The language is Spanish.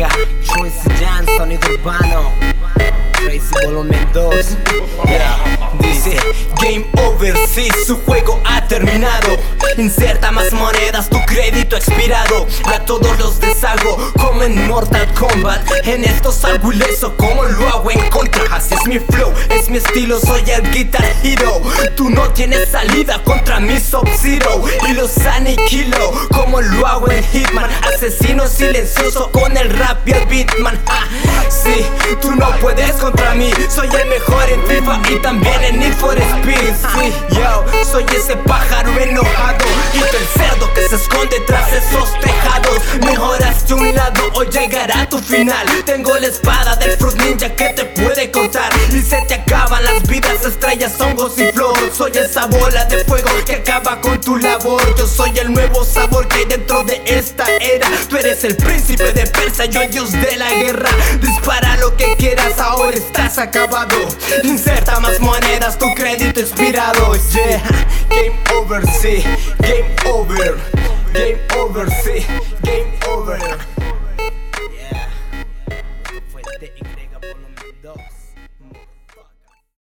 Vega, Choice Jan, sonido urbano, Crazy Volumen 2. Dice Game Over, sí, su juego ha terminado. Inserta más monedas, tu crédito expirado. A todos los deshago como en Mortal Kombat. En esto salgo ileso como lo hago en Contra. Así es mi flow, es mi estilo, soy el Guitar Hero. Tú no tienes salida contra mi Sub-Zero y los aniquilo como lo hago en Hitman. Asesino silencioso con el rap y el beatman. Sí, tú no puedes contra mí. Soy el mejor en FIFA y también en Need for Speed. Sí, yo soy ese pájaro enojado y tú el cerdo que se esconde tras esos tejados. Mejoraste un lado o llegará tu final. Tengo la espada del Fruit Ninja que te puede cortar y se te acaban las vidas, estrellas, hongos y flor. Soy esa bola de fuego que acaba con tu labor. Yo soy el nuevo sabor que hay dentro de esta era. Tú eres el príncipe de Persia, yo el dios de la guerra. Dispara lo que quieras, ahora estás acabado. Inserta más monedas, tu crédito expirado. Yeah, game over, sí, game over. Game over, sí, game over.